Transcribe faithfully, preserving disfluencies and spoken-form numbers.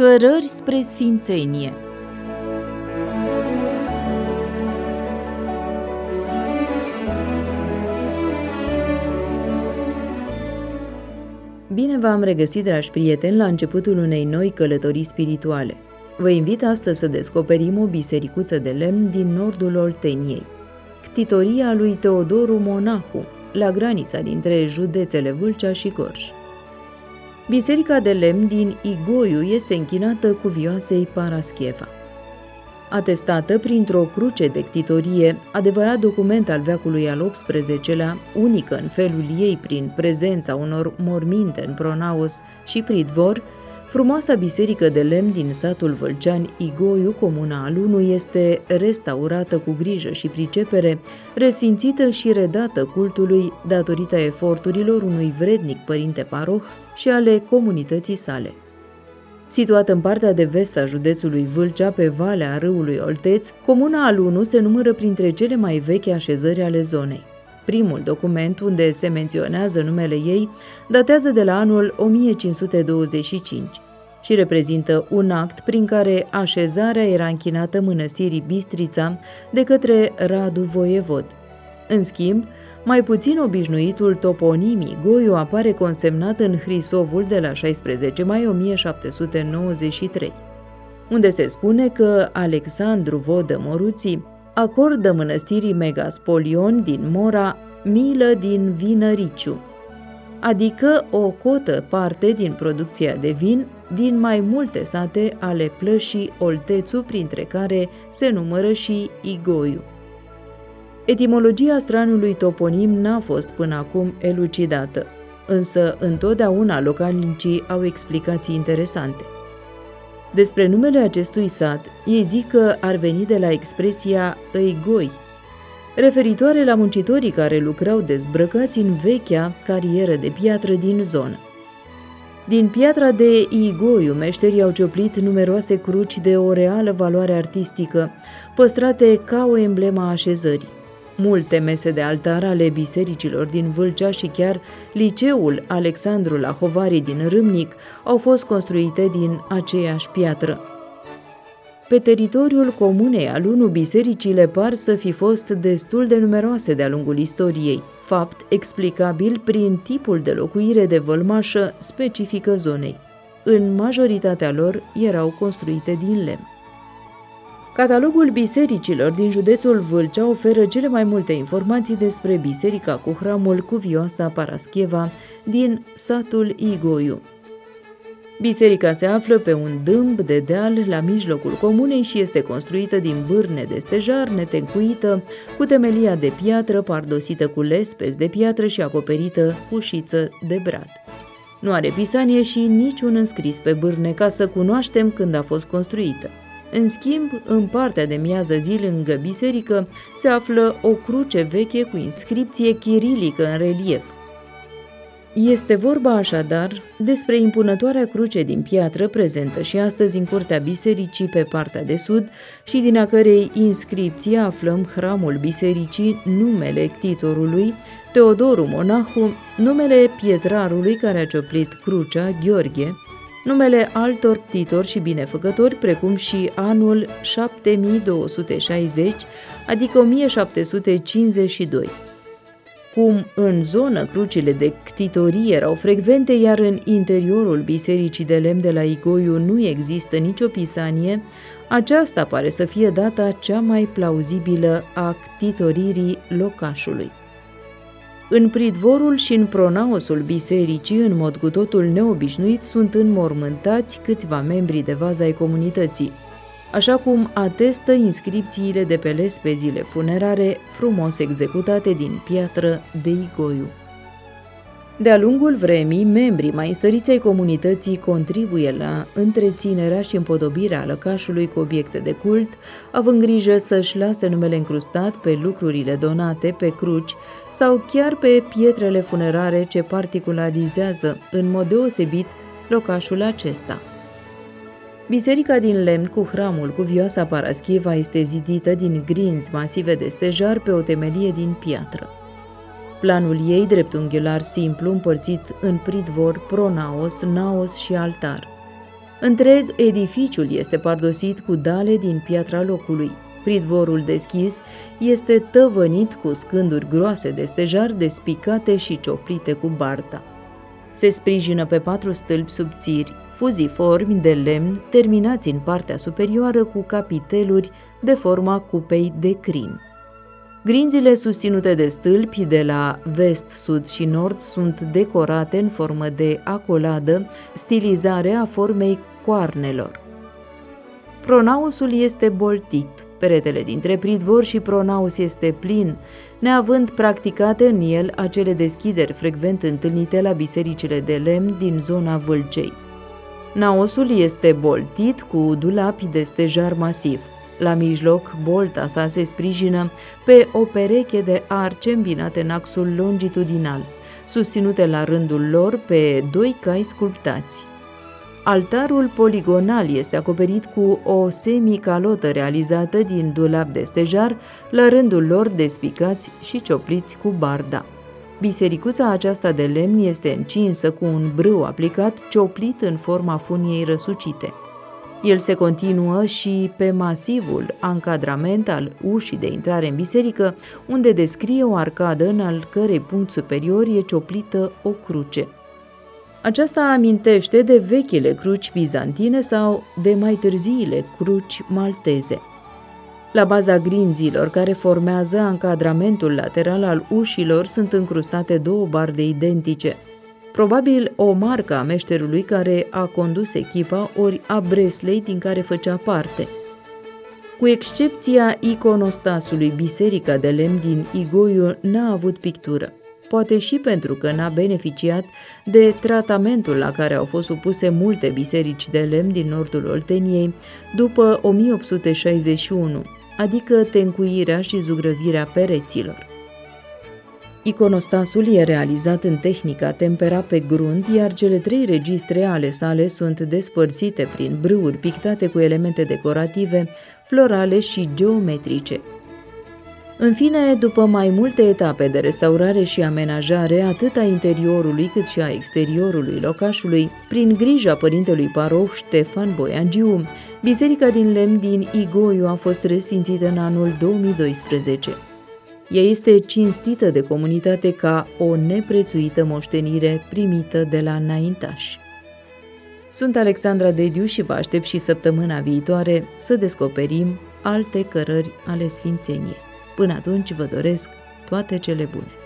Cărări spre sfințenie. Bine v-am regăsit, dragi prieteni, la începutul unei noi călătorii spirituale. Vă invit astăzi să descoperim o bisericuță de lemn din nordul Olteniei, ctitoria lui Teodoru Monahu, la granița dintre județele Vâlcea și Gorj. Biserica de lemn din Igoiu este închinată cuvioasei Parascheva. Atestată printr-o cruce de ctitorie, adevărat document al veacului al optsprezecelea, unică în felul ei prin prezența unor morminte în pronaos și pridvor, frumoasa biserică de lemn din satul vâlcean Igoiu, comuna Alunu, este restaurată cu grijă și pricepere, resfințită și redată cultului datorită eforturilor unui vrednic părinte paroh și ale comunității sale. Situată în partea de vest a județului Vâlcea, pe valea râului Olteț, comuna Alunu se numără printre cele mai vechi așezări ale zonei. Primul document unde se menționează numele ei datează de la anul o mie cinci sute douăzeci și cinci și reprezintă un act prin care așezarea era închinată mănăstirii Bistrița de către Radu Voievod. În schimb, mai puțin obișnuitul toponim Igoiu apare consemnat în Hrisovul de la șaisprezece mai o mie șapte sute nouăzeci și trei, unde se spune că Alexandru Vodă Moruții acordă mănăstirii Megaspolion din Mora milă din vinăriciu, adică o cotă parte din producția de vin din mai multe sate ale plășii Oltețu, printre care se numără și Igoiu. Etimologia stranului toponim n-a fost până acum elucidată, însă întotdeauna localnicii au explicații interesante. Despre numele acestui sat, ei zic că ar veni de la expresia Îigoi, referitoare la muncitorii care lucrau dezbrăcați în vechea carieră de piatră din zonă. Din piatra de Igoiu, meșterii au cioplit numeroase cruci de o reală valoare artistică, păstrate ca o emblemă a așezării. Multe mese de altar ale bisericilor din Vâlcea și chiar liceul Alexandru Lahovari din Râmnic au fost construite din aceeași piatră. Pe teritoriul comunei Alunu, bisericile par să fi fost destul de numeroase de-a lungul istoriei, fapt explicabil prin tipul de locuire de vălmașă specifică zonei. În majoritatea lor erau construite din lemn. Catalogul bisericilor din județul Vâlcea oferă cele mai multe informații despre biserica cu hramul cuvioasa Parascheva din satul Igoiu. Biserica se află pe un dâmb de deal la mijlocul comunei și este construită din bârne de stejar netencuită, cu temelia de piatră pardosită cu lespezi de piatră și acoperită cu șiță de brad. Nu are pisanie și niciun înscris pe bârne ca să cunoaștem când a fost construită. În schimb, în partea de miază zi lângă biserică se află o cruce veche cu inscripție chirilică în relief. Este vorba așadar despre impunătoarea cruce din piatră prezentă și astăzi în curtea bisericii pe partea de sud și din a cărei inscripție aflăm hramul bisericii, numele ctitorului, Teodoru Monahu, numele pietrarului care a cioplit crucea, Gheorghe, numele altor ctitori și binefăcători, precum și anul șapte mii două sute șaizeci, adică o mie șapte sute cincizeci și doi. Cum în zonă crucile de ctitorie erau frecvente, iar în interiorul bisericii de lemn de la Igoiu nu există nicio pisanie, aceasta pare să fie data cea mai plauzibilă a ctitoririi locașului. În pridvorul și în pronaosul bisericii, în mod cu totul neobișnuit, sunt înmormântați câțiva membri de vază ai comunității, așa cum atestă inscripțiile de pe lespezile funerare frumos executate din piatră de Igoiu. De-a lungul vremii, membrii mai înstăriți ai comunității contribuie la întreținerea și împodobirea lăcașului cu obiecte de cult, având grijă să-și lase numele încrustat pe lucrurile donate, pe cruci sau chiar pe pietrele funerare ce particularizează în mod deosebit locașul acesta. Biserica din lemn cu hramul cuvioasa Parascheva este zidită din grinzi masive de stejar pe o temelie din piatră. Planul ei dreptunghiular simplu, împărțit în pridvor, pronaos, naos și altar. Întreg edificiul este pardosit cu dale din piatra locului. Pridvorul deschis este tăvănit cu scânduri groase de stejar despicate și cioplite cu barta. Se sprijină pe patru stâlpi subțiri, fuziformi de lemn, terminați în partea superioară cu capiteluri de forma cupei de crin. Grinzile susținute de stâlpi de la vest, sud și nord sunt decorate în formă de acoladă, stilizare a formei coarnelor. Pronausul este boltit. Peretele dintre pridvor și pronaus este plin, neavând practicate în el acele deschideri frecvent întâlnite la bisericile de lemn din zona Vâlcei. Naosul este boltit cu dulapi de stejar masiv. La mijloc, bolta sa se sprijină pe o pereche de arce îmbinate în axul longitudinal, susținute la rândul lor pe doi cai sculptați. Altarul poligonal este acoperit cu o semicalotă realizată din dulap de stejar, la rândul lor despicați și ciopliți cu barda. Bisericuța aceasta de lemn este încinsă cu un brâu aplicat cioplit în forma funiei răsucite. El se continuă și pe masivul ancadrament al ușii de intrare în biserică, unde descrie o arcadă în al cărei punct superior e cioplită o cruce. Aceasta amintește de vechile cruci bizantine sau de mai târziile cruci malteze. La baza grinzilor care formează ancadramentul lateral al ușilor sunt încrustate două barde identice, probabil o marcă a meșterului care a condus echipa ori a breslei din care făcea parte. Cu excepția iconostasului, biserica de lemn din Igoiu n-a avut pictură, poate și pentru că n-a beneficiat de tratamentul la care au fost supuse multe biserici de lemn din nordul Olteniei după o mie opt sute șaizeci și unu, adică tencuirea și zugrăvirea pereților. Iconostasul e realizat în tehnica tempera pe grunt, iar cele trei registre ale sale sunt despărțite prin brâuri pictate cu elemente decorative, florale și geometrice. În fine, după mai multe etape de restaurare și amenajare, atât a interiorului cât și a exteriorului locașului, prin grija părintelui paroh Ștefan Boiangiu, biserica din lemn din Igoiu a fost resfințită în anul două mii doisprezece. Ea este cinstită de comunitate ca o neprețuită moștenire primită de la înaintași. Sunt Alexandra Dediu și vă aștept și săptămâna viitoare să descoperim alte cărări ale sfințeniei. Până atunci vă doresc toate cele bune!